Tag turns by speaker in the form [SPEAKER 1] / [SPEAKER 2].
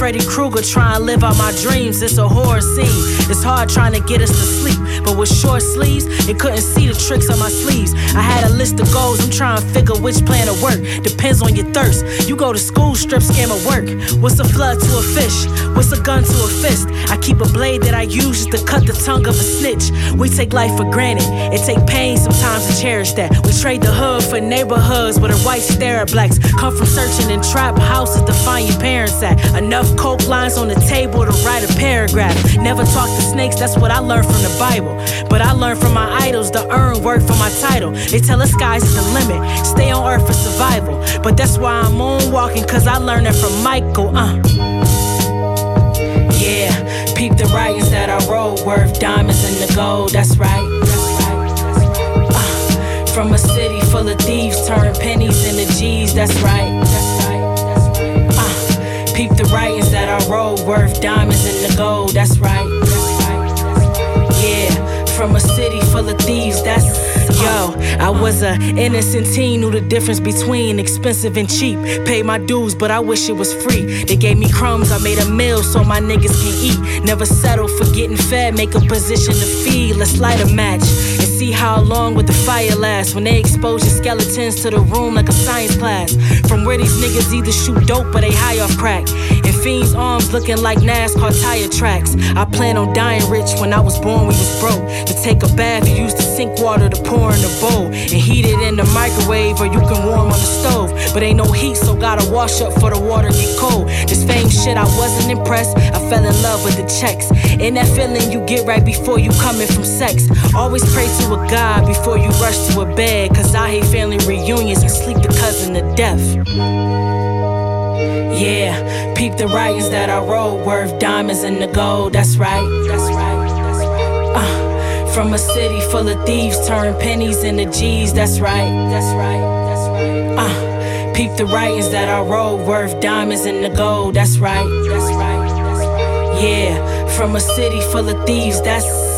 [SPEAKER 1] Freddy Krueger try and live out my dreams. It's a horror scene. It's hard trying to get us to sleep, but with short sleeves, it couldn't see the tricks on my sleeves. I had a list of goals, I'm trying to figure which plan to work. Depends on your thirst. You go to school, strip scam at work. What's a flood to a fish? What's a gun to a fist? I keep a blade that I use just to cut the tongue of a snitch. We take life for granted. It take pain sometimes to cherish that. We trade the hood for neighborhoods where the whites stare at blacks. Come from searching in trap houses to find your parents at. Enough coke lines on the table to write a paragraph. Never talk to snakes, that's what I learned from the Bible. But I learned from my idols to earn work for my title. They tell us sky's the limit, stay on earth for survival. But that's why I'm moonwalking, cause I learned it from Michael. Yeah, peep the writings that I wrote, worth diamonds in the gold, that's right. From a city full of thieves, turn pennies into G's, that's right. Peep the writings that I wrote, worth diamonds in the gold, that's right. Yeah, from a city full of thieves, that's... Yo, I was a innocent teen, knew the difference between expensive and cheap. Paid my dues, but I wish it was free. They gave me crumbs, I made a meal so my niggas can eat. Never settle for getting fed, make a position to feed. Let's light a match and see how long would the fire last. When they expose your skeletons to the room like a science class. From where these niggas either shoot dope or they high off crack. And fiends' arms looking like NASCAR tire tracks. I plan on dying rich. When I was born we was broke. To take a bath you used the sink water to pour in a bowl and heat it in the microwave, or you can warm on the stove. But ain't no heat, so gotta wash up for the water get cold. This fame shit, I wasn't impressed. I fell in love with the checks. And that feeling you get right before you coming from sex. Always pray to a God before you rush to a bed, cause I hate family reunions and sleep the cousin to death. Yeah, peep the writings that I wrote, worth diamonds in the gold, that's right. From a city full of thieves, turn pennies into G's, that's right. Peep the writings that I wrote, worth diamonds in the gold, that's right. Yeah, from a city full of thieves, that's